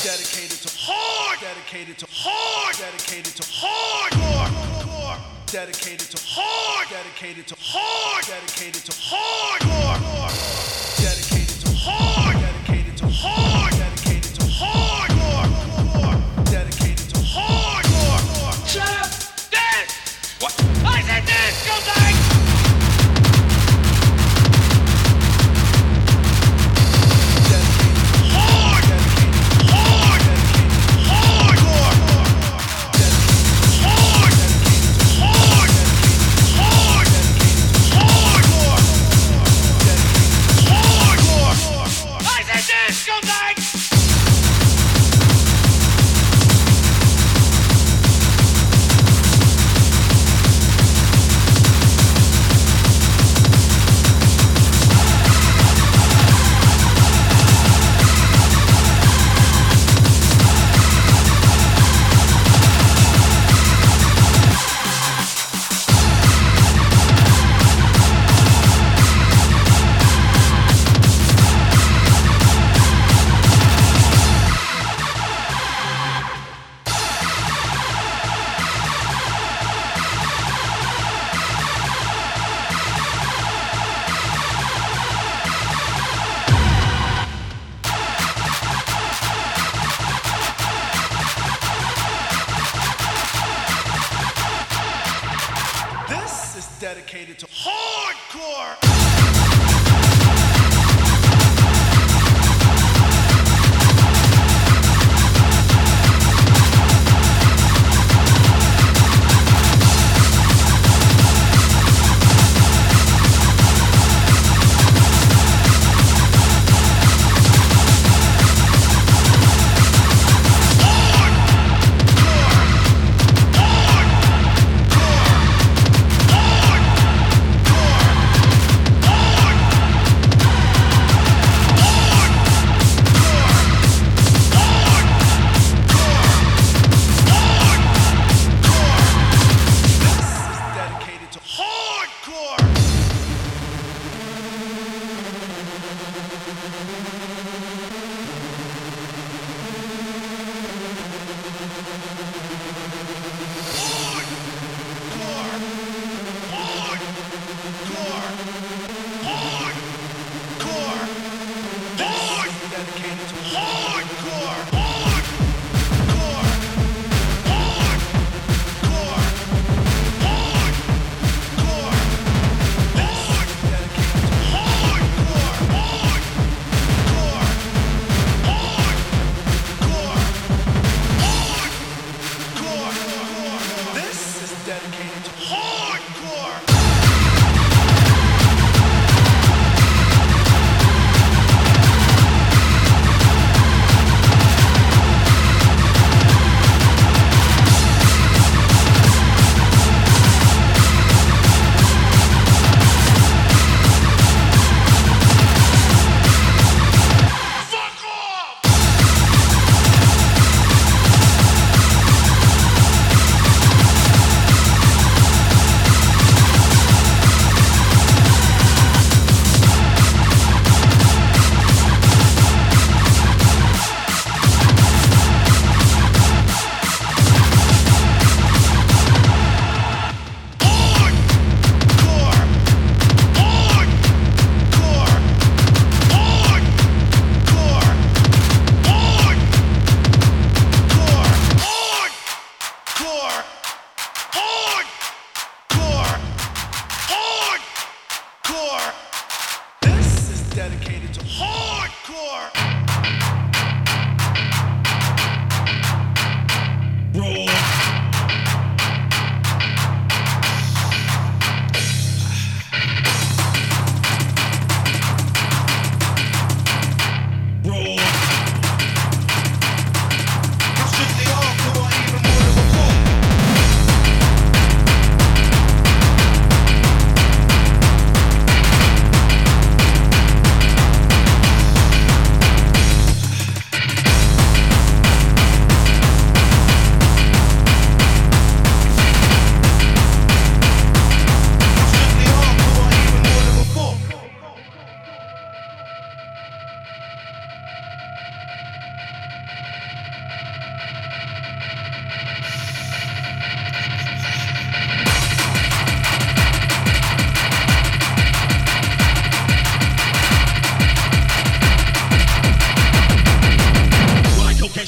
dedicated to hard, dedicated to hard, dedicated to hardcore, dedicated to hard, dedicated to hard, dedicated to hardcore, dedicated to hard, dedicated to hard, dedicated to hardcore, dedicated to hardcore. Shut up! This! What? I said this! Go back! Dedicated to hardcore.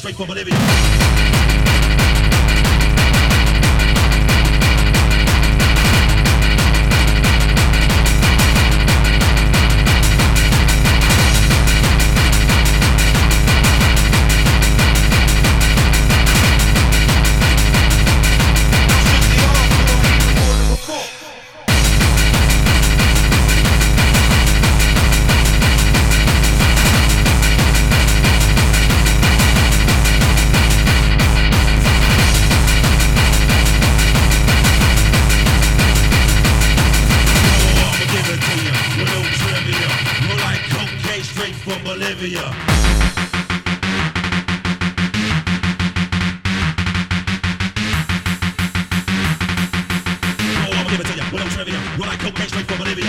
straight from Bolivia. Bolivia. Oh, I'ma give it to ya, with no trivia. Roll like cocaine straight from Bolivia.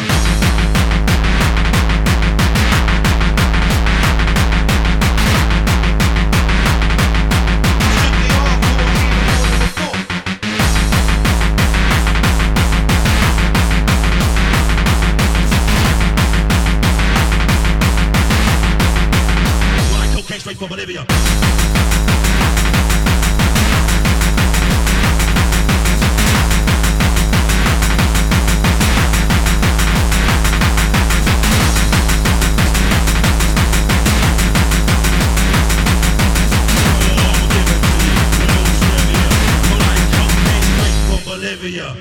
Straight from Bolivia. Bolivia.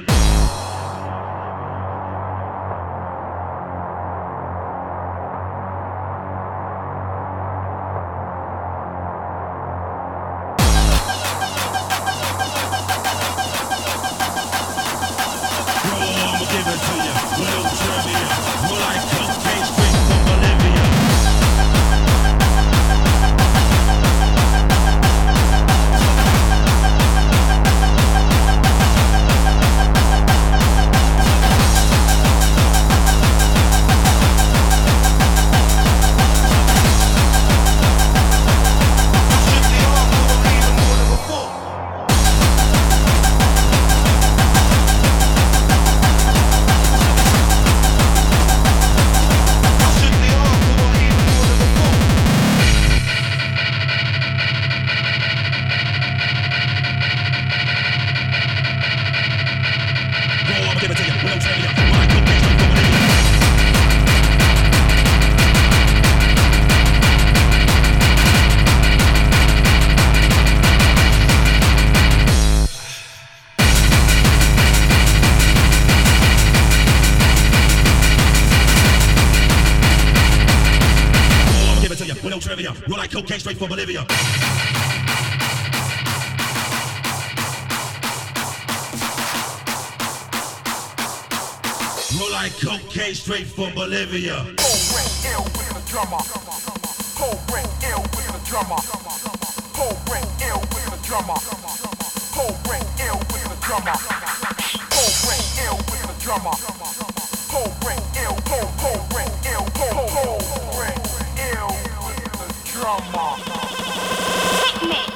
Roll like cocaine straight from Bolivia. Roll like cocaine straight from Bolivia. Cold ring ill with the drummer. Cold ring ill with the drummer. Cold ring ill with the drummer. Cold ring ill with the drummer. Cold ring ill with the drummer. Cold ring ill, cold ring ill, cold ring ill with the drummer. Hit me.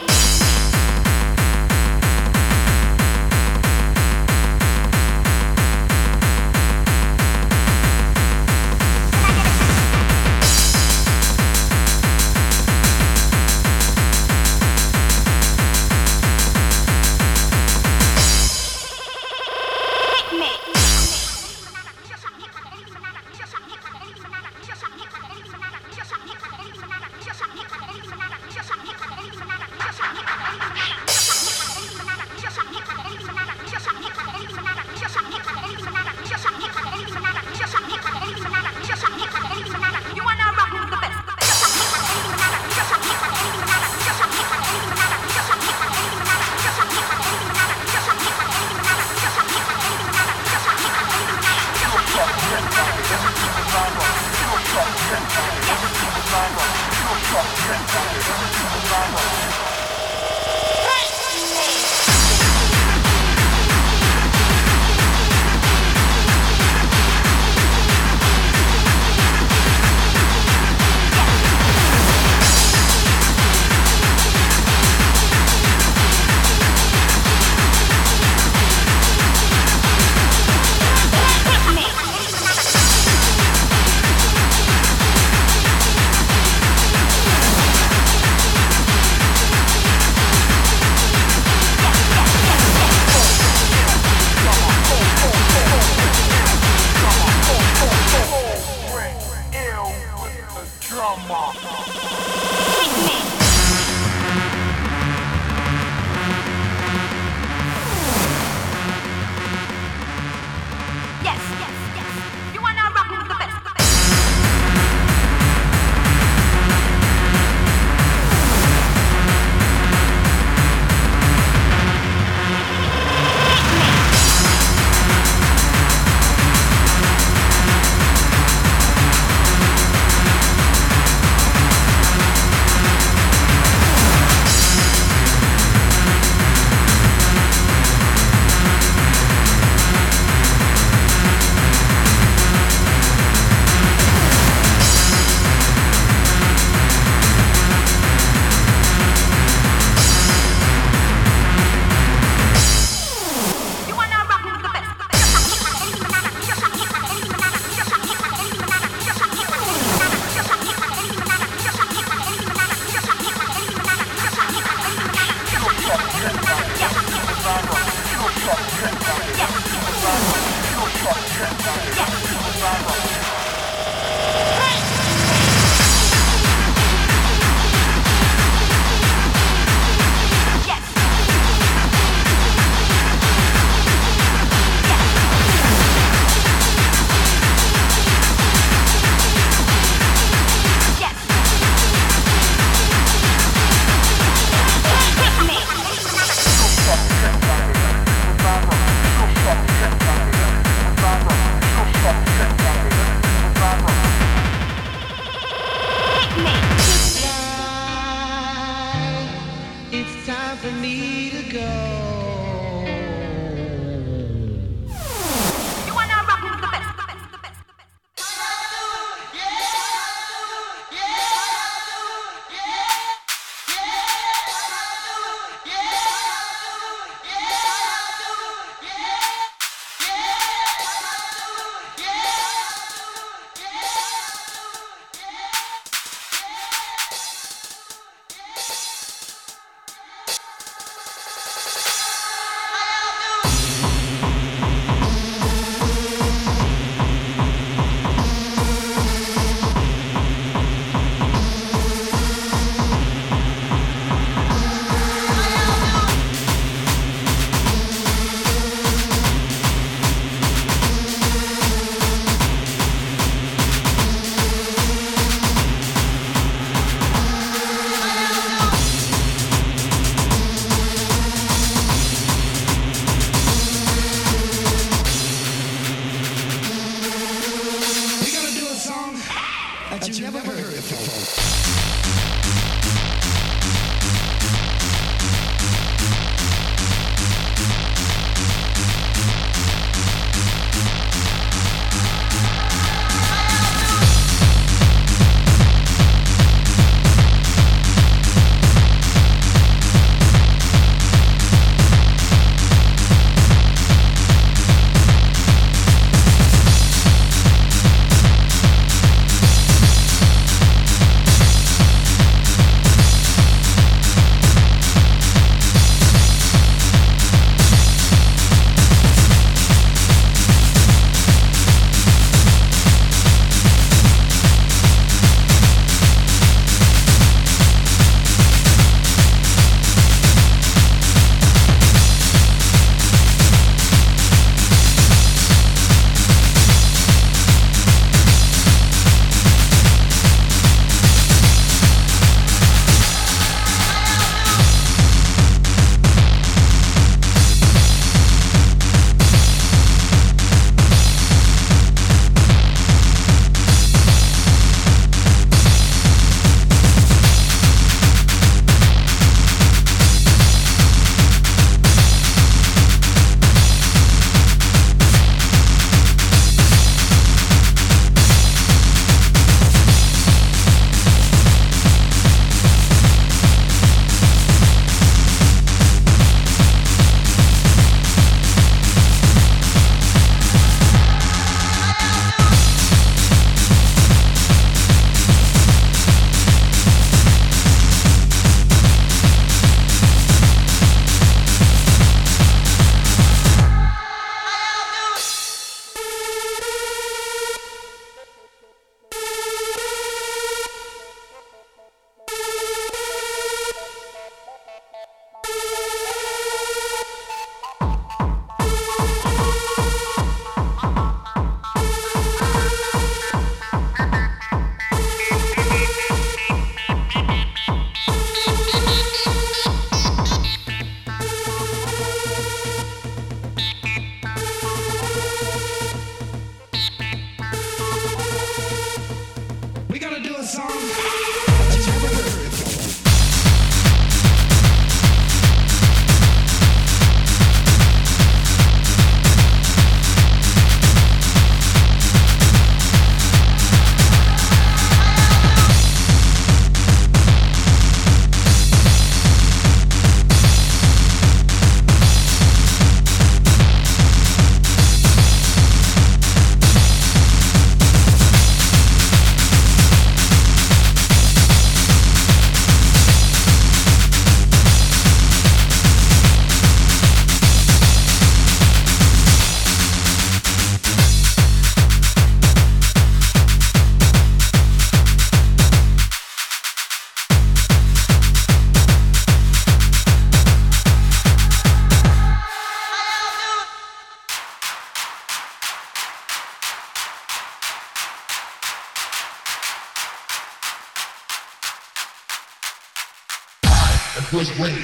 push weight.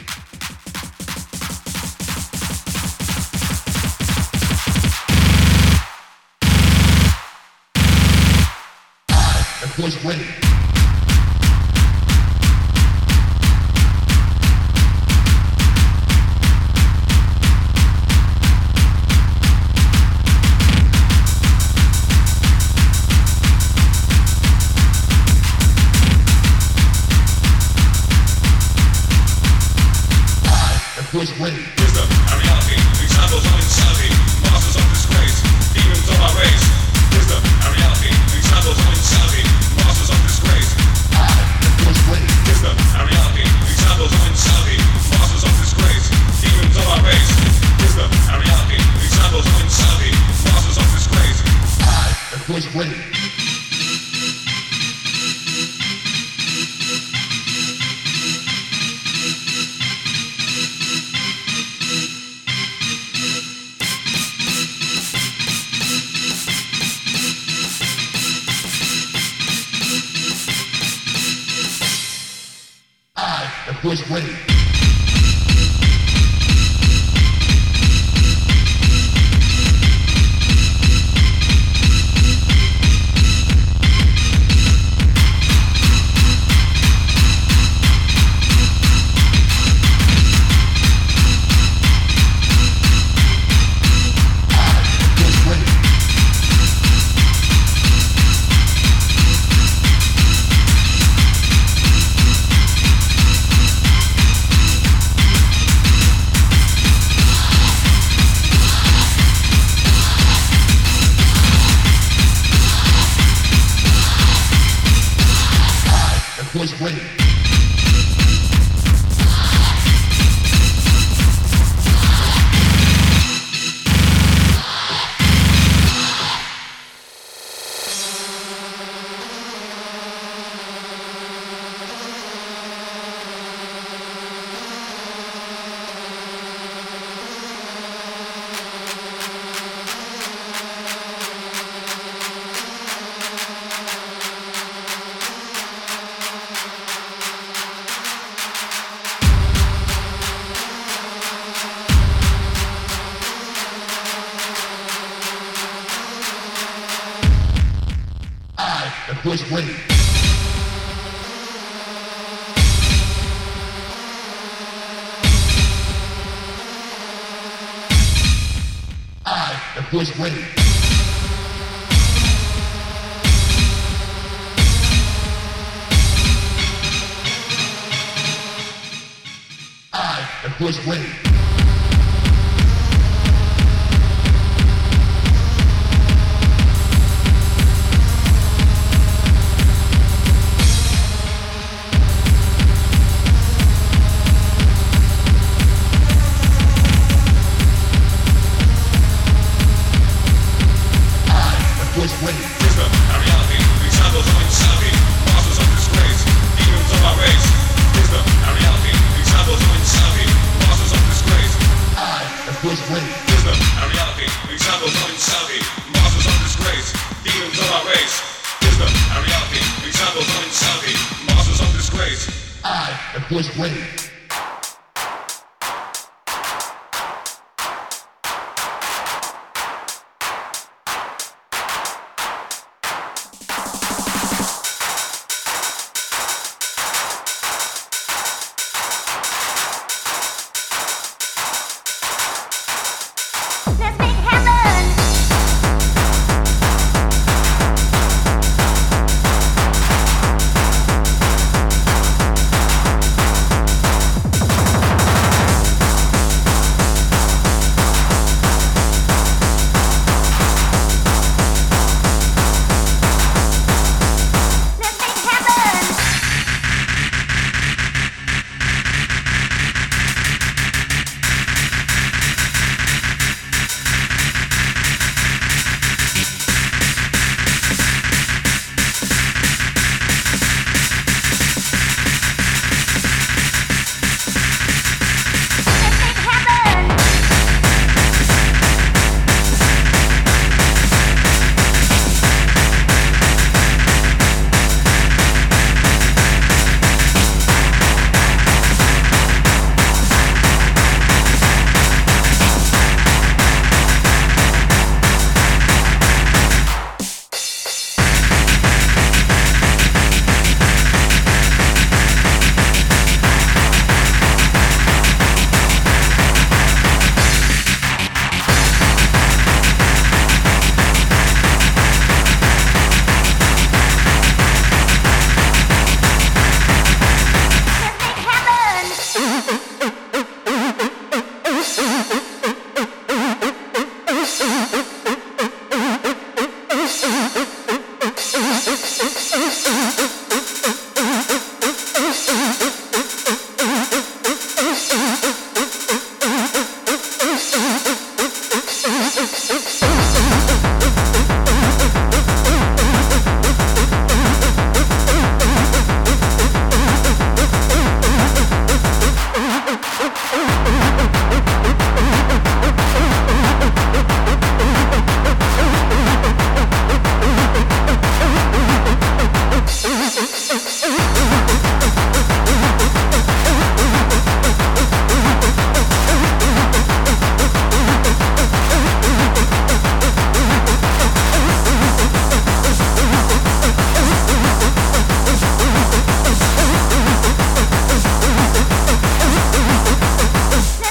And push weight. Push weight. Wisdom and reality, examples of insanity, masters of disgrace, demons of our race. Wisdom and reality, examples of insanity, masters of disgrace. Push weight. Wisdom and reality, examples of insanity, masters of disgrace, demons of our race. Wisdom and reality, examples of insanity, masters of disgrace. Push weight. Push weight. Push weight. Push weight. Push weight. Push weight. Wisdom and reality, examples of insanity, masters of disgrace, demons of our race. Wisdom and reality, examples of insanity, masters of disgrace. Push weight. Wisdom and reality, examples of insanity, masters of disgrace, demons of our race. Wisdom and reality, examples of insanity, masters of disgrace. Push weight. Let's make it happen. Let's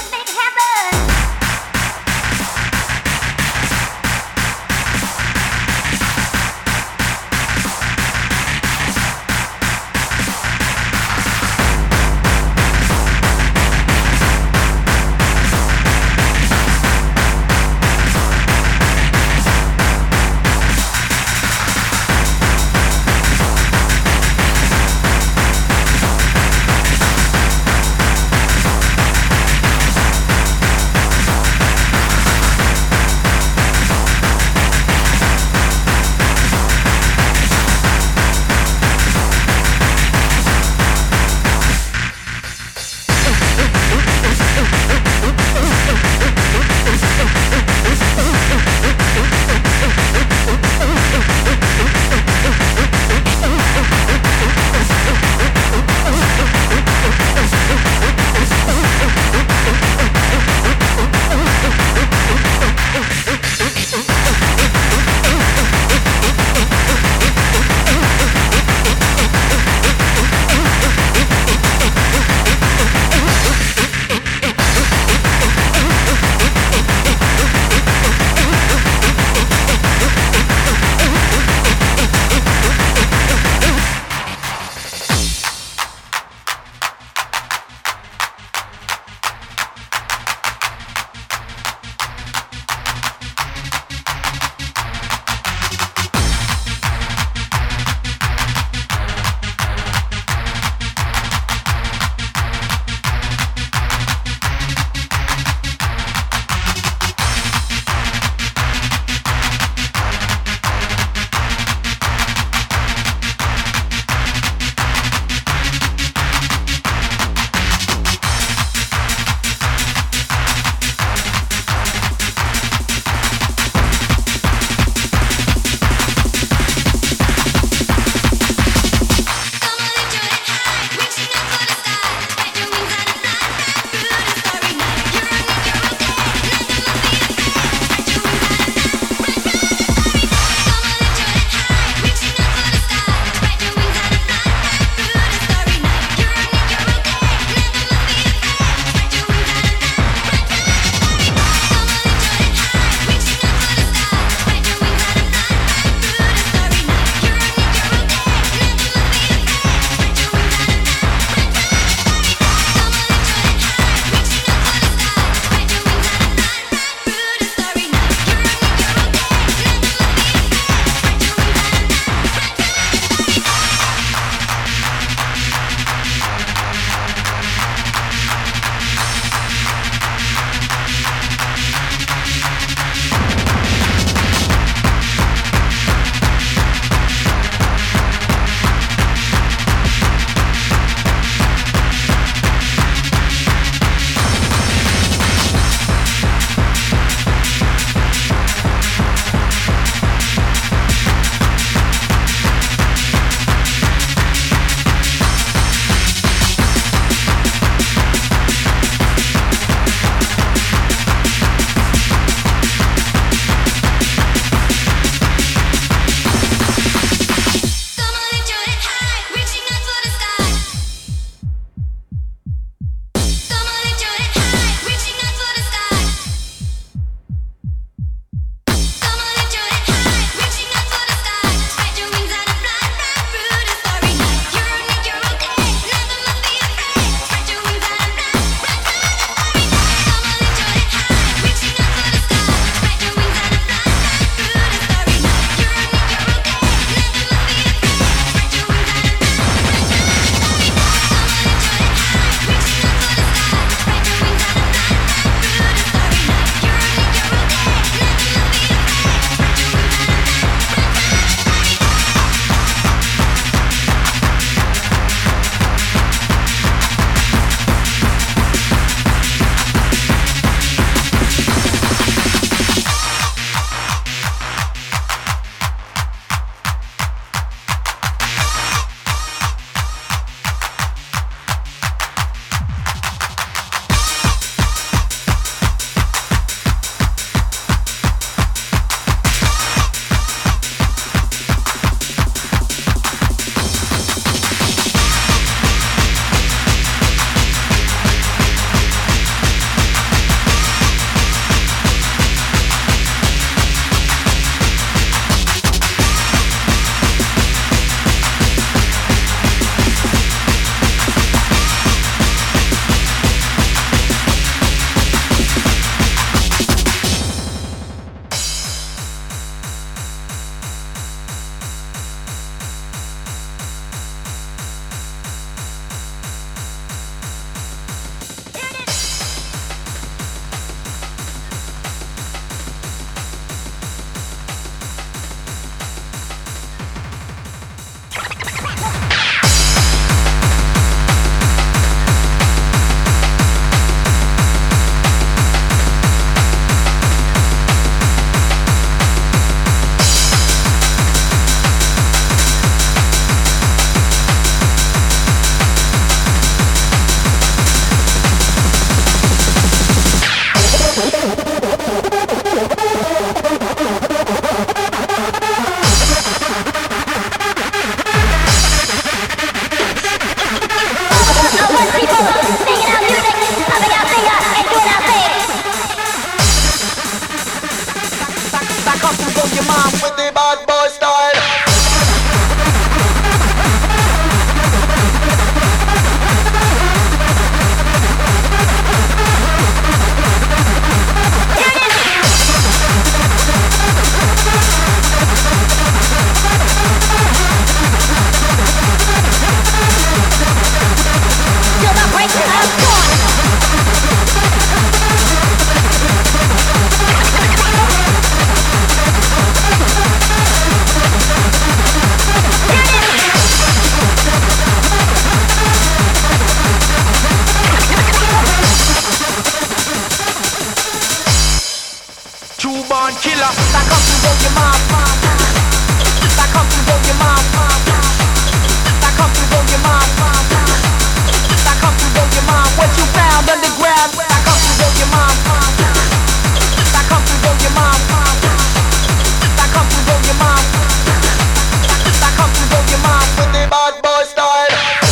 killer. That comes to blow your mind. That comes to blow your mind. That comes to blow your mind. That comes to blow your mind. What you found underground. That comes to blow your mind. That comes to blow your mind. That comes to blow your mind. That comes to blow your mind with the bad boy style.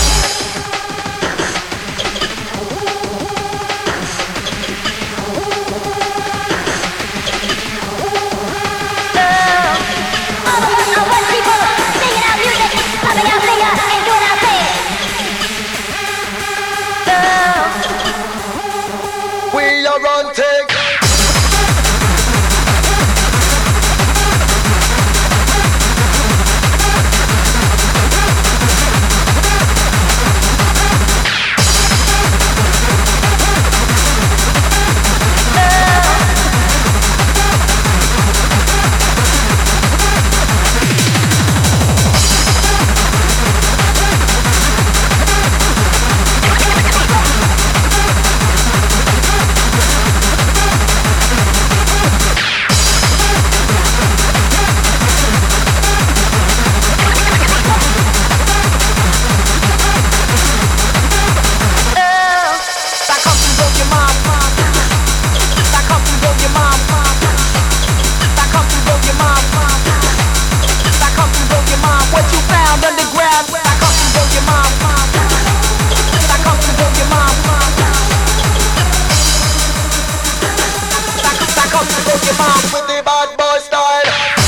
We are on take. With the bad boy style.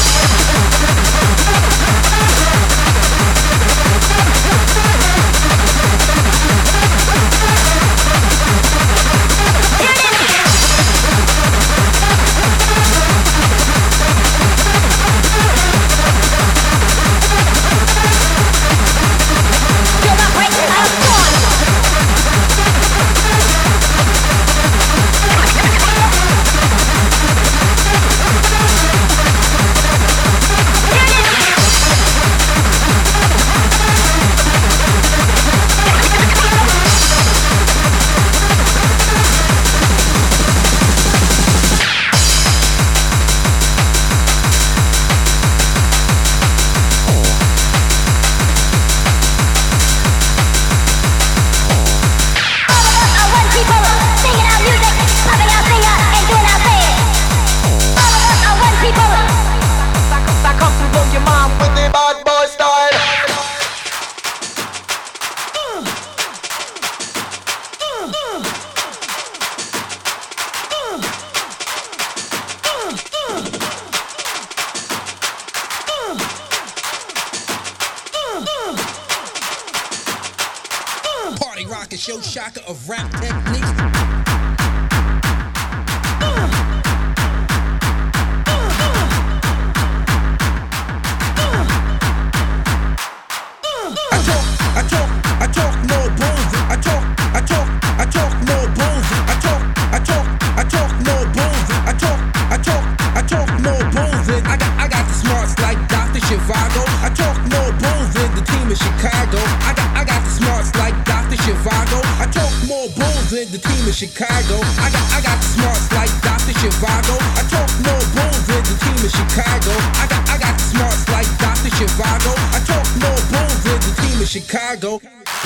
Party rocker, show shocker of rap techniques. I talk no bones. I talk no bones. I talk no bones. I talk no bones. I got the smarts like Dr. Zhivago. I talk no bones in the team in Chicago. I got the smarts like Dr. Zhivago. I talk more bones in the team in Chicago. I got the smarts like Dr. Zhivago. I talk more bones in the team in Chicago. I got the smarts like Dr. Zhivago. I talk more bones in the team in Chicago.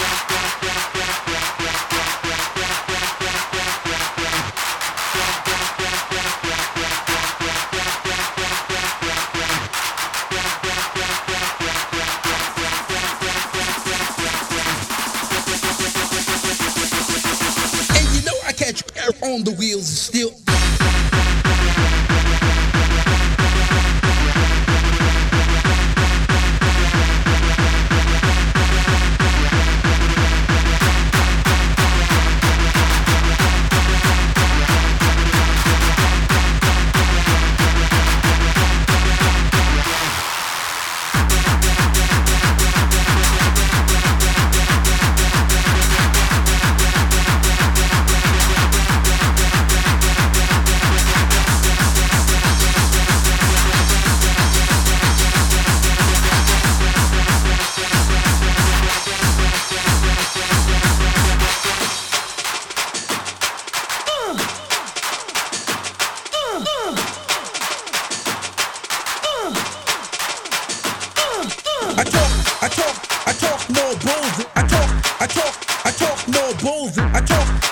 On the wheels is still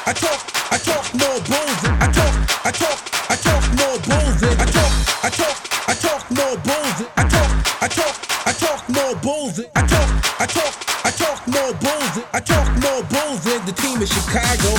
more bullshit. I talk more bullshit. I talk more bullshit. I talk more bullshit. I talk more bullshit. I talk more bullshit. The team is Chicago.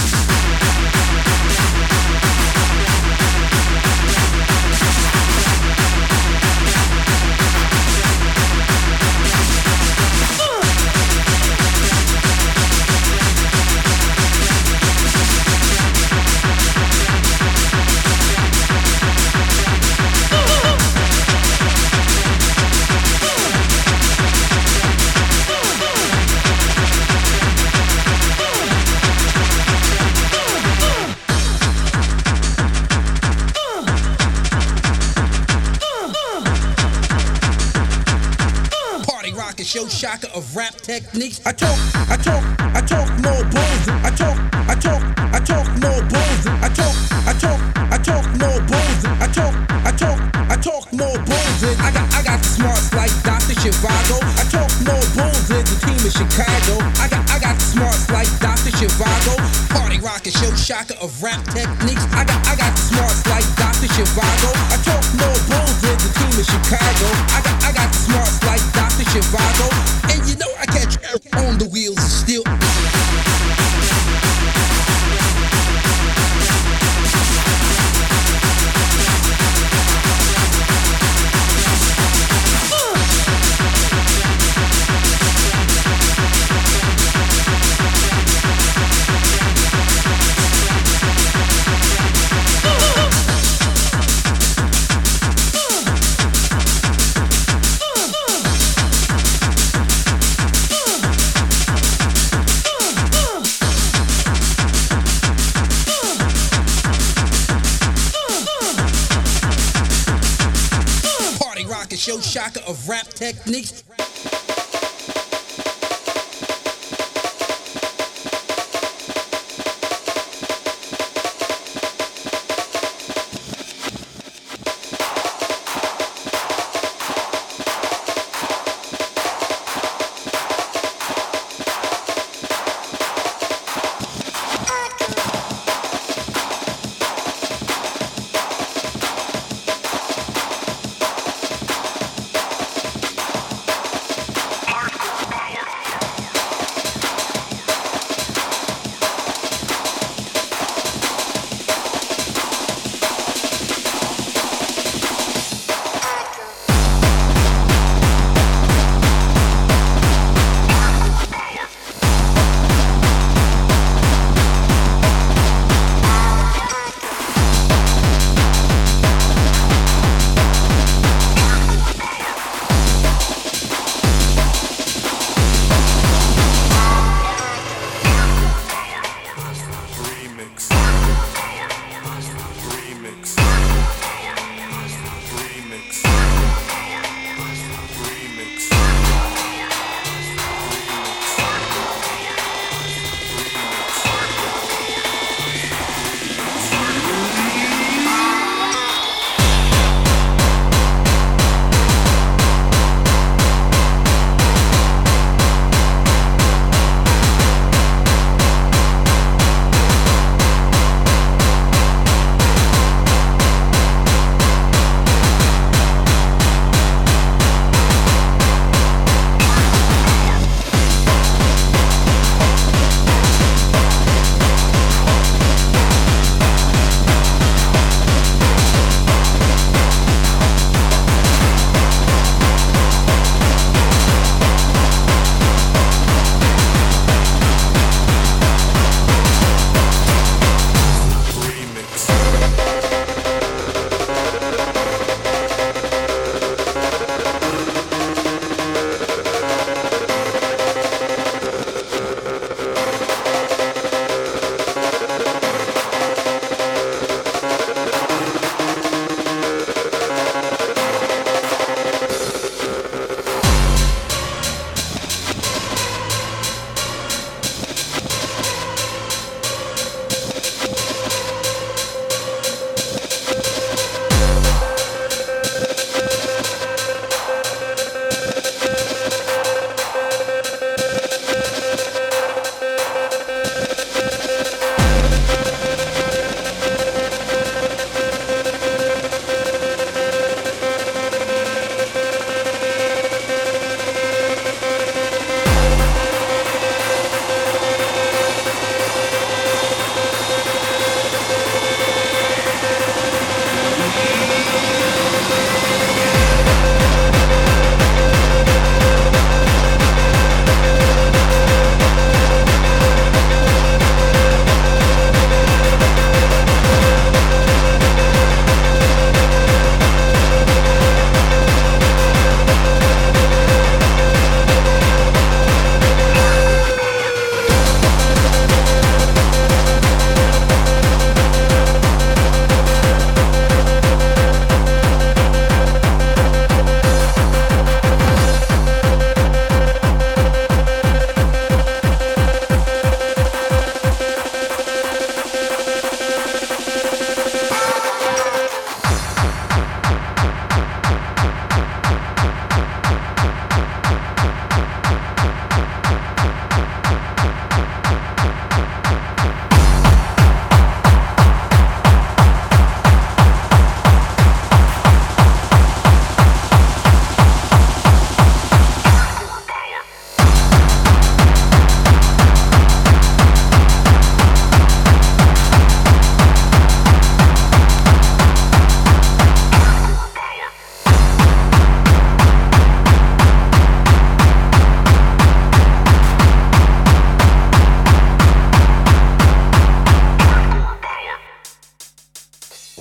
Show shocker of rap techniques. I talk more bullshit. I talk more bullshit. I talk more bullshit. I talk more bullshit. I got the smarts like Dr. Zhivago. I talk more bullshit. The team is Chicago. I got the smarts like Dr. Zhivago. Party rocker, show shocker of rap techniques. I got the smarts like Dr. Zhivago. I talk more bullshit. The team is Chicago. I got the smarts like Dr. Zhivago. And you know I catch on the wheels of steel. Show shocker of rap techniques.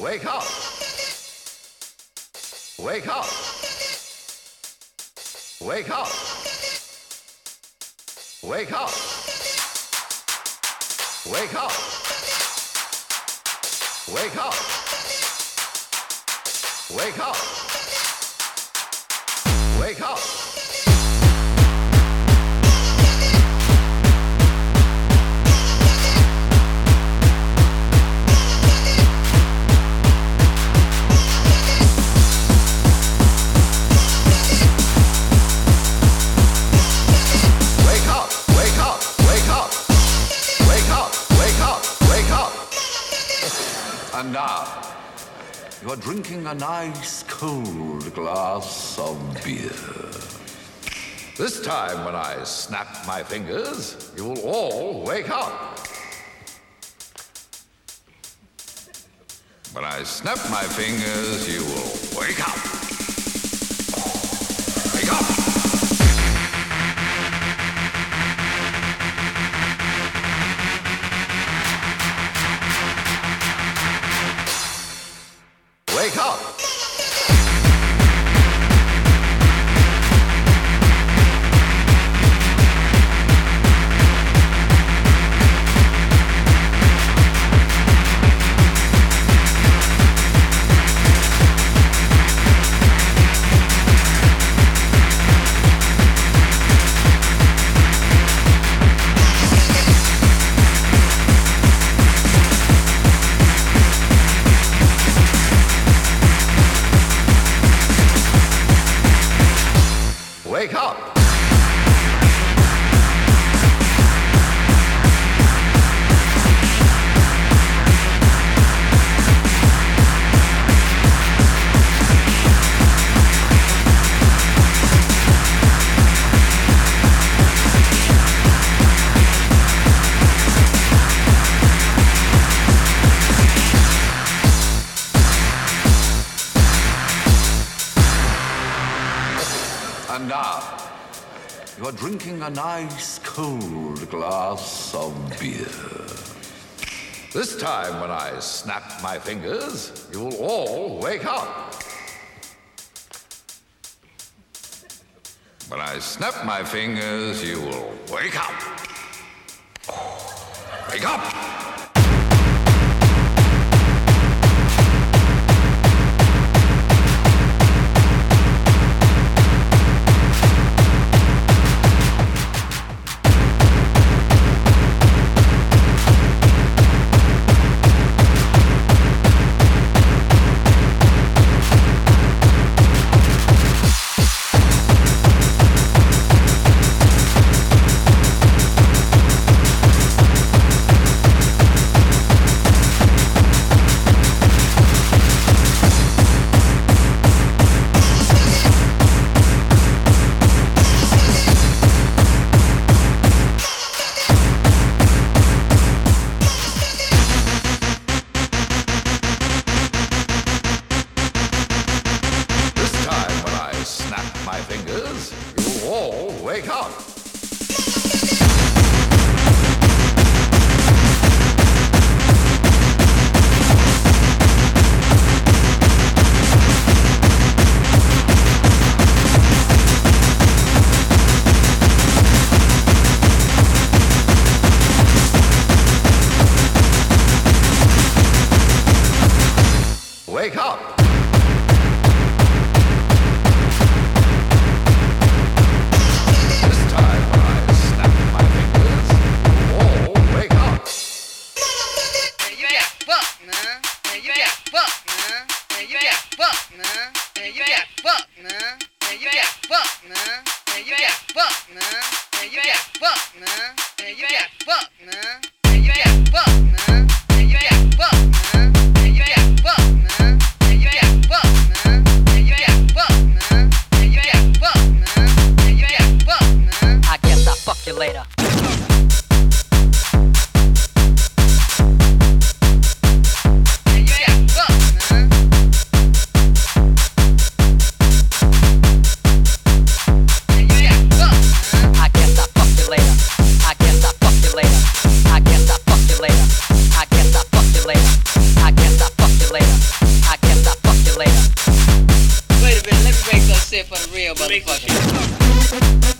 wake up. Wake up. Wake up. Wake up. Wake up. Wake up. Wake up. Wake up. And now, you're drinking a nice cold glass of beer. This time when I snap my fingers, you'll all wake up. When I snap my fingers, you will wake up. Wake up! Wake up! Wake up! And now, you're drinking a nice cold glass of beer. This time when I snap my fingers, you'll all wake up. When I snap my fingers, you will wake up. Wake up! Wake up! Wake up! You motherfucker.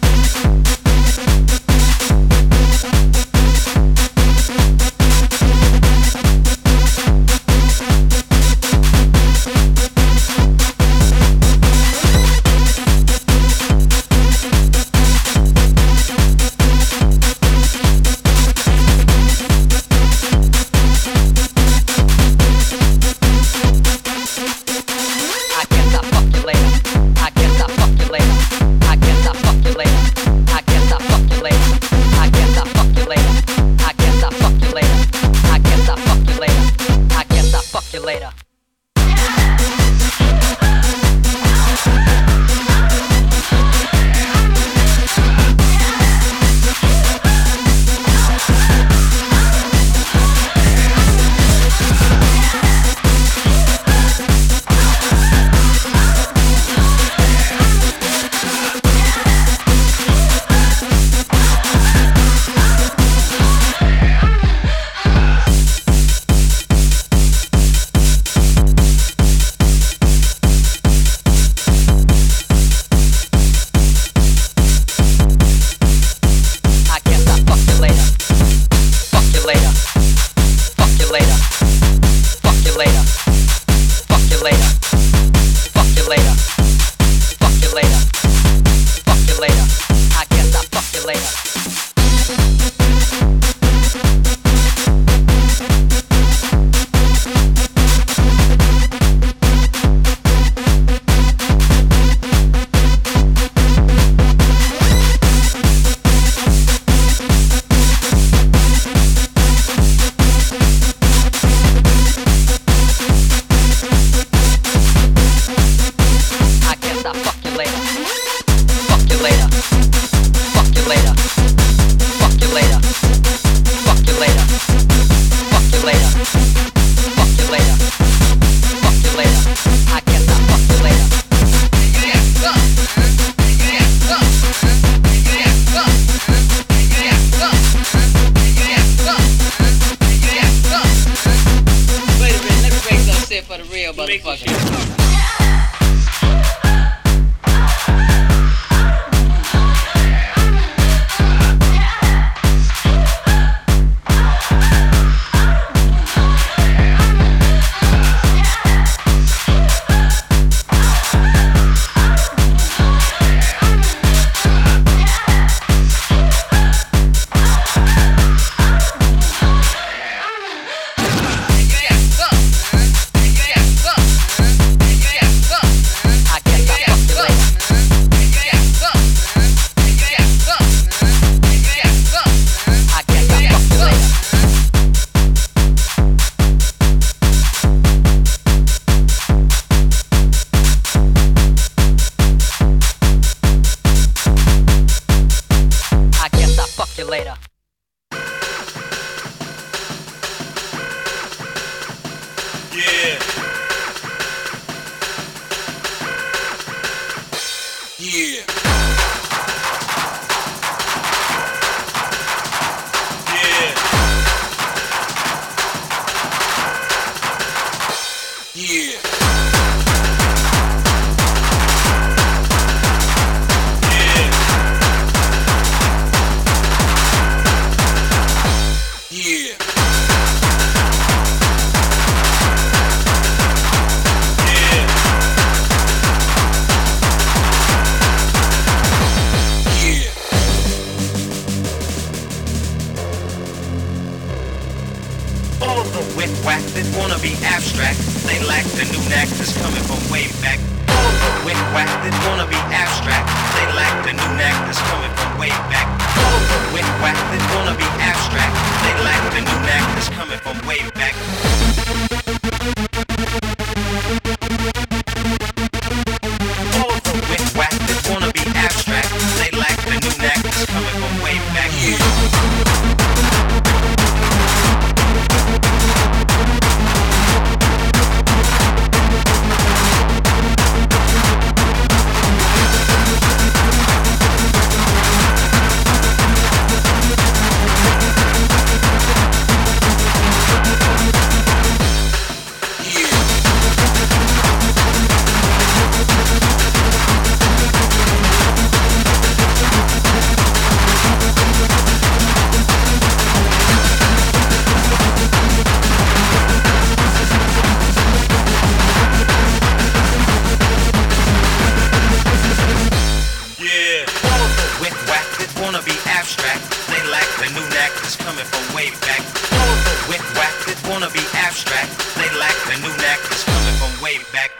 They lack the new knack that's coming from way back.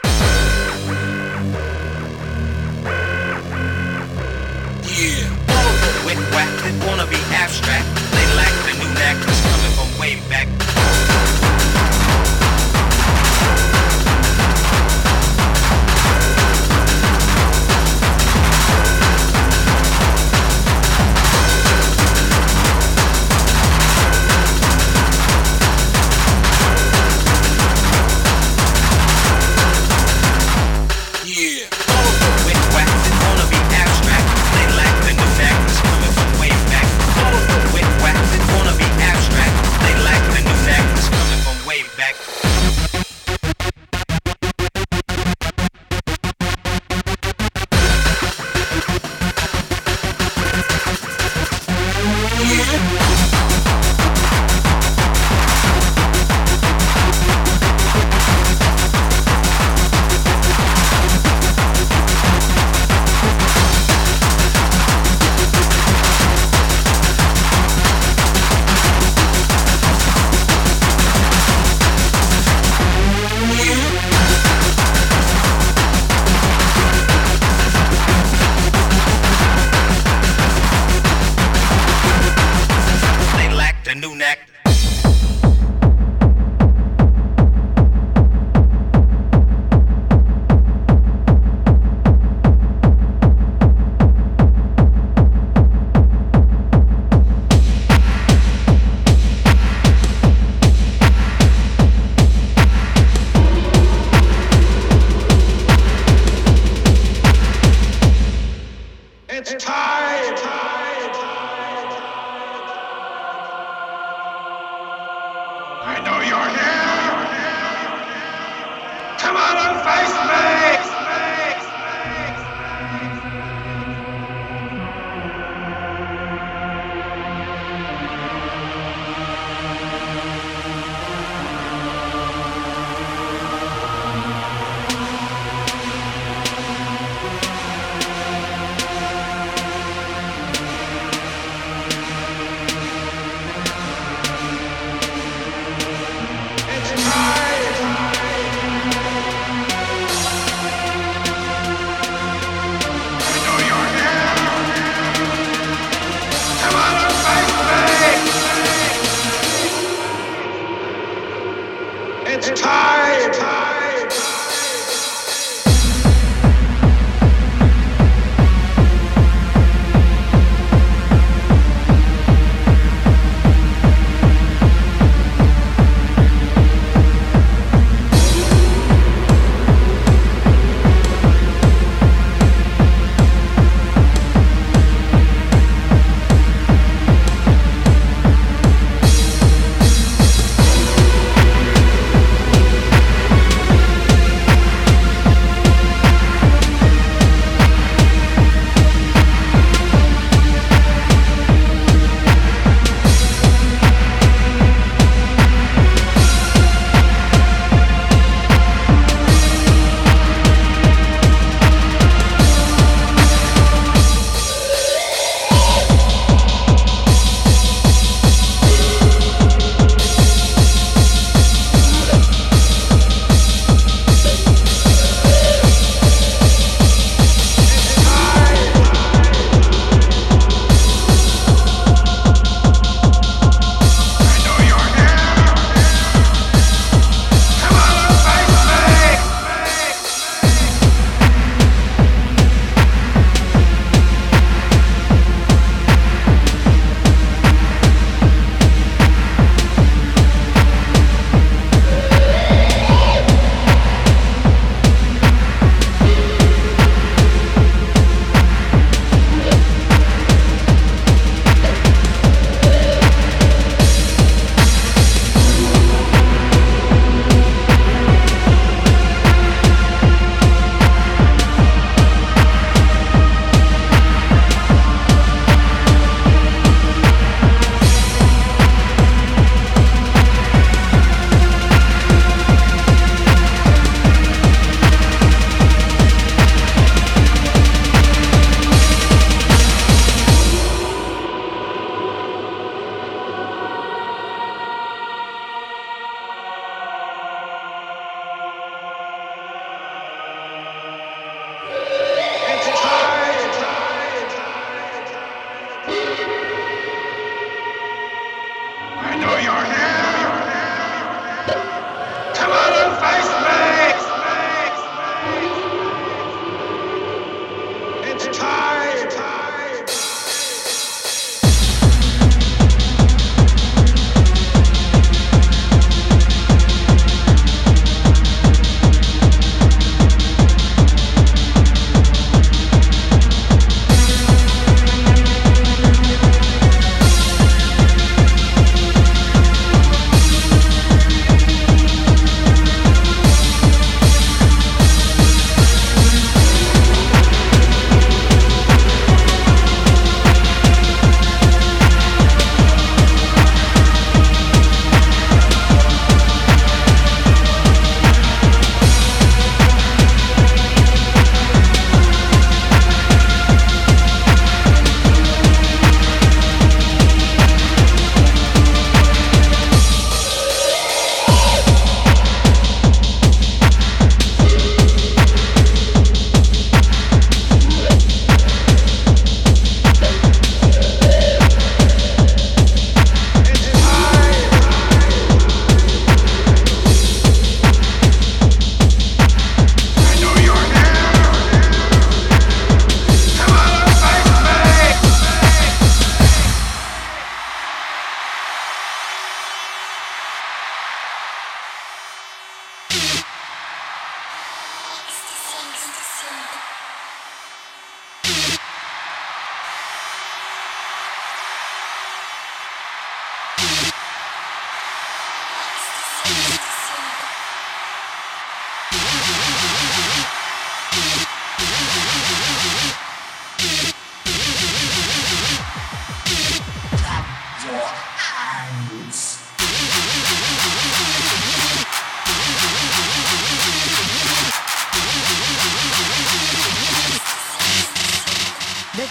Yeah. Wit whack, they wanna be abstract. They lack the new knack that's coming from way back.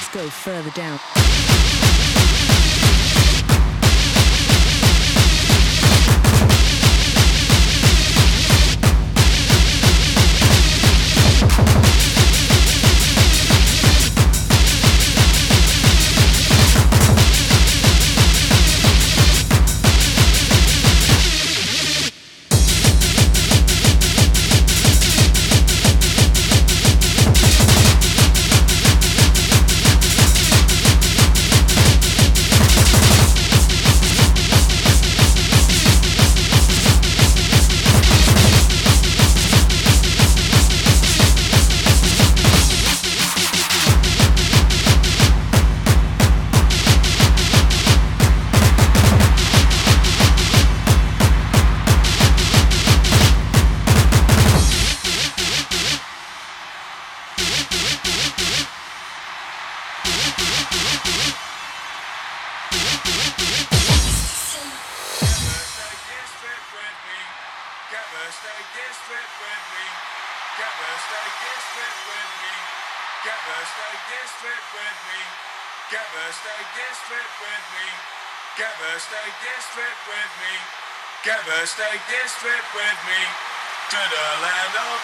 Let's go further down. Stay district with me to the land of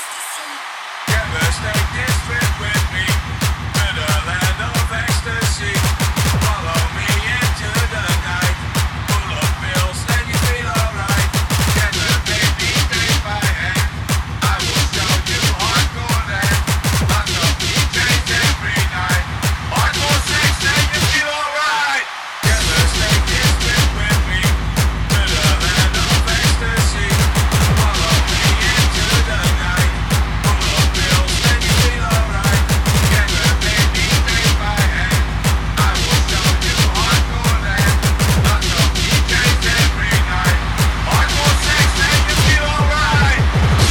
Gather stay district with me to the land of ecstasy. Follow me into the night, full of pills and you feel alright. Gather baby, take my hand, I will show you hardcore dance. Lots of DJs every night, hardcore sex and you feel alright. Gather stay district with me to the land of ecstasy. Follow me into the night, full of pills and you feel alright. Gather baby, take my hand, I will show you hardcore dance. Lots of DJs every night, hardcore sex and you feel alright.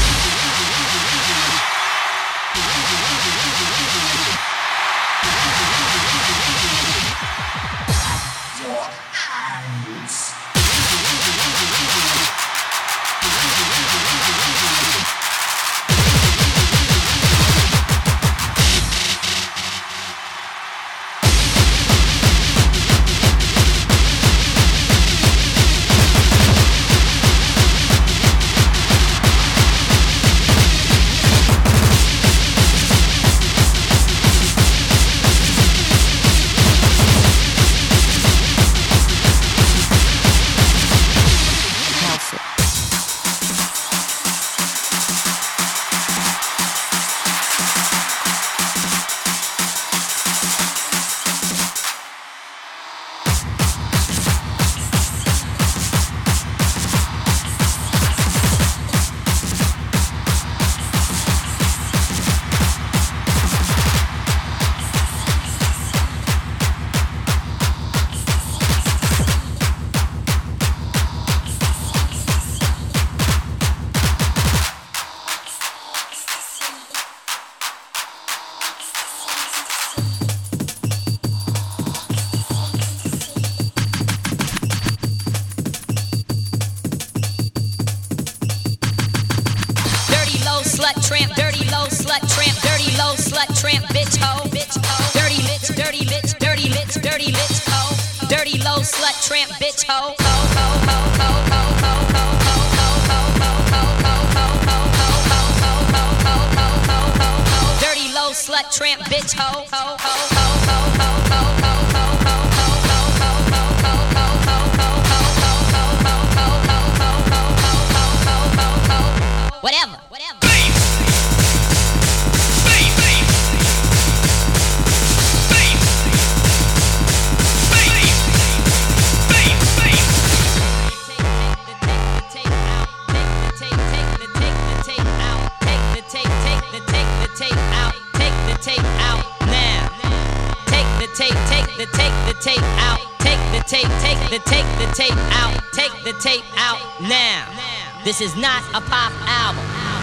This is not a pop album.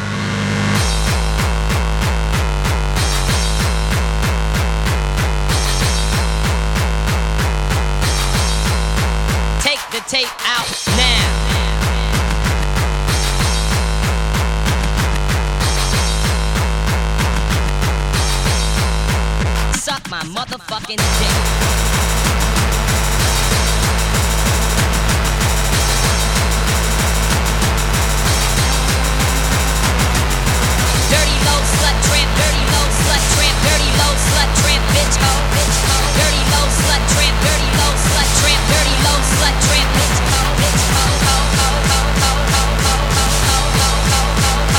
Take the tape out now. Suck my motherfucking slut tramp, bitch ho, bitch ho. Dirty low slut tramp, dirty low slut tramp, dirty low slut tramp, bitch ho, bitch ho, ho, ho, ho, ho, ho, ho, ho, ho, ho, ho, ho,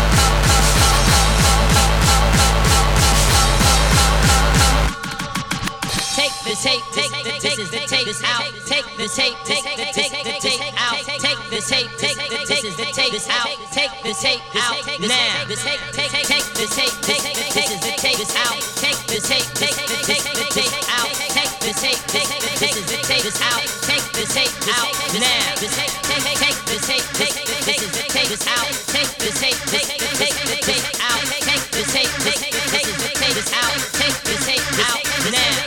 Take the tape, this is the tape out. Take the tape, take the tape out. Take the tape, this is the tape out. Take the tape out now. The tape, take the tape, this is the tape out. Take the tape, take the tape out. Take the tape, this is the tape out. Take the tape out now. The tape, take the tape, this is the tape out. Take the tape, take the tape out. Take the tape, this is the tape out. Take the tape out now.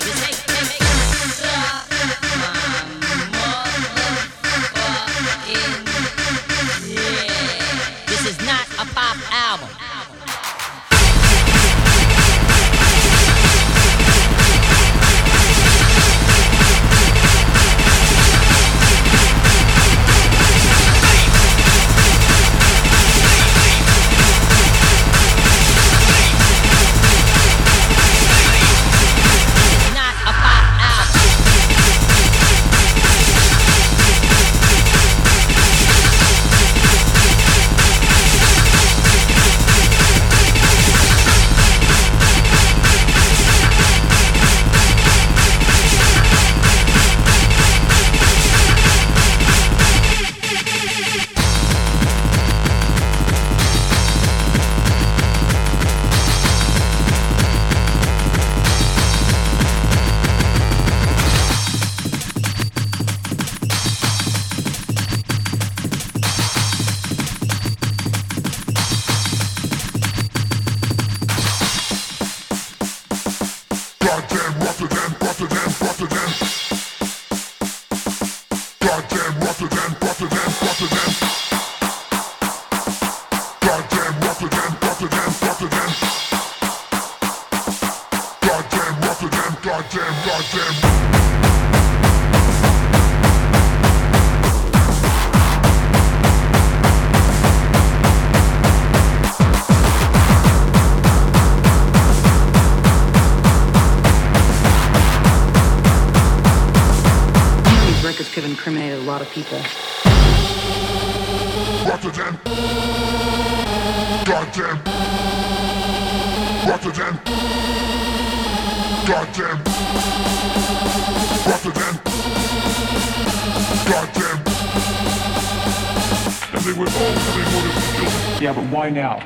This is not a pop album. Could have incriminated a lot of people. Rotterdam. Goddamn. Rotterdam. Goddamn. Rotterdam. Goddamn. And they were all having motive to kill him. Yeah, but why now?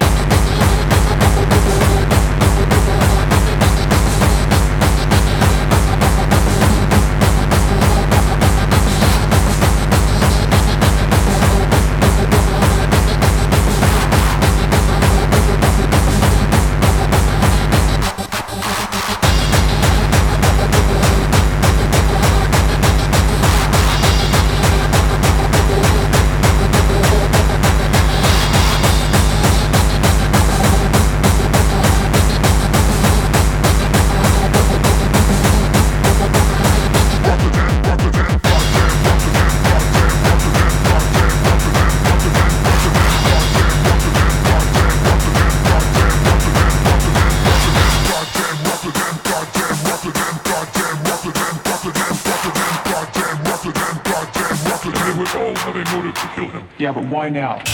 Yeah, but why now?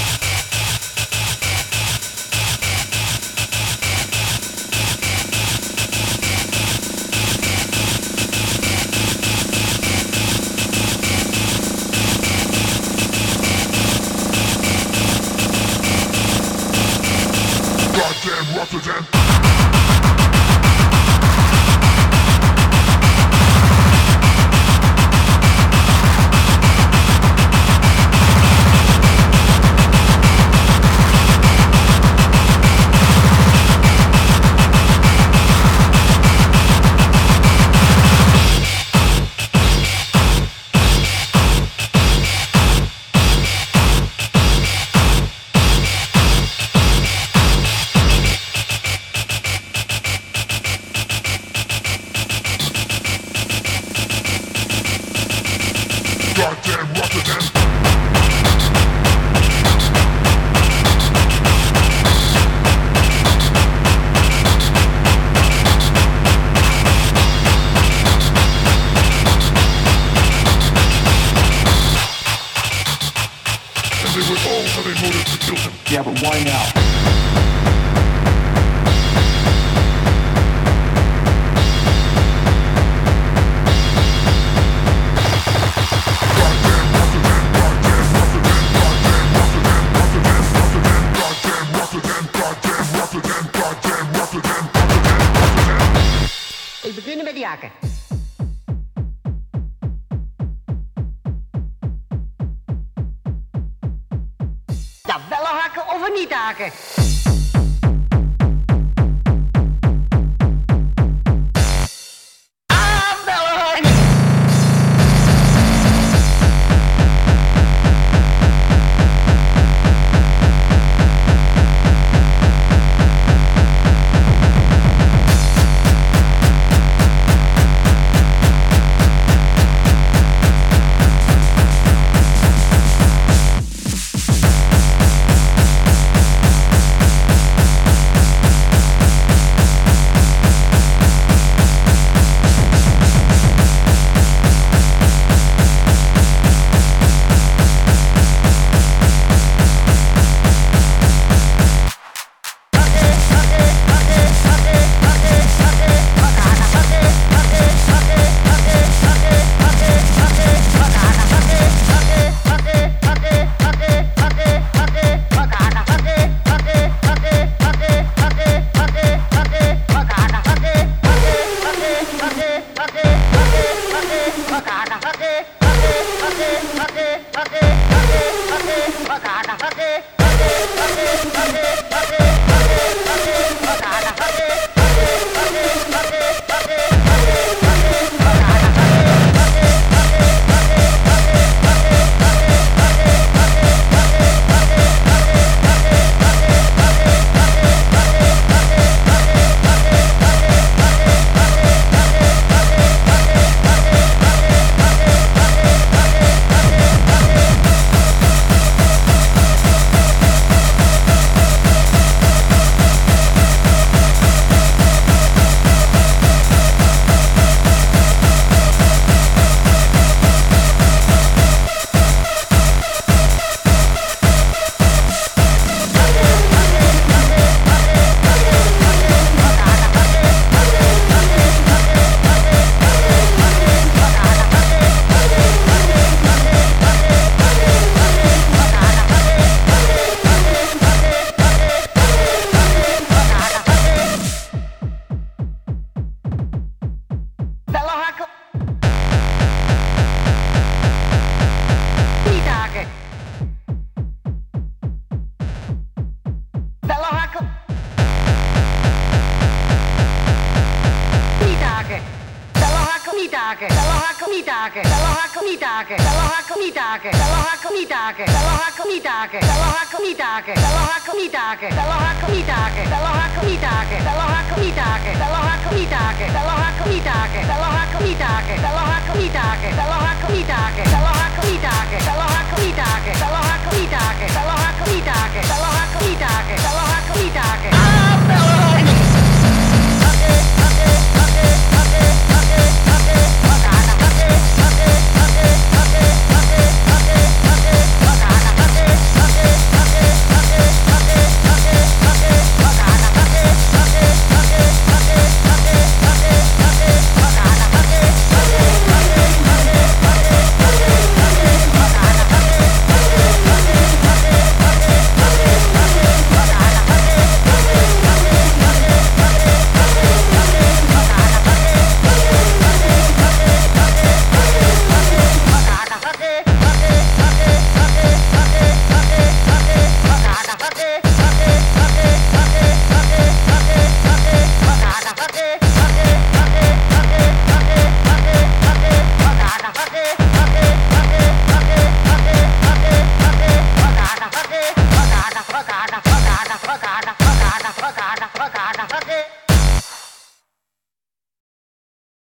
Goddamn Rotterdam. Yeah, but why now? Ik begin met die hakken. Ja, wel hakken of niet hakken. Fuck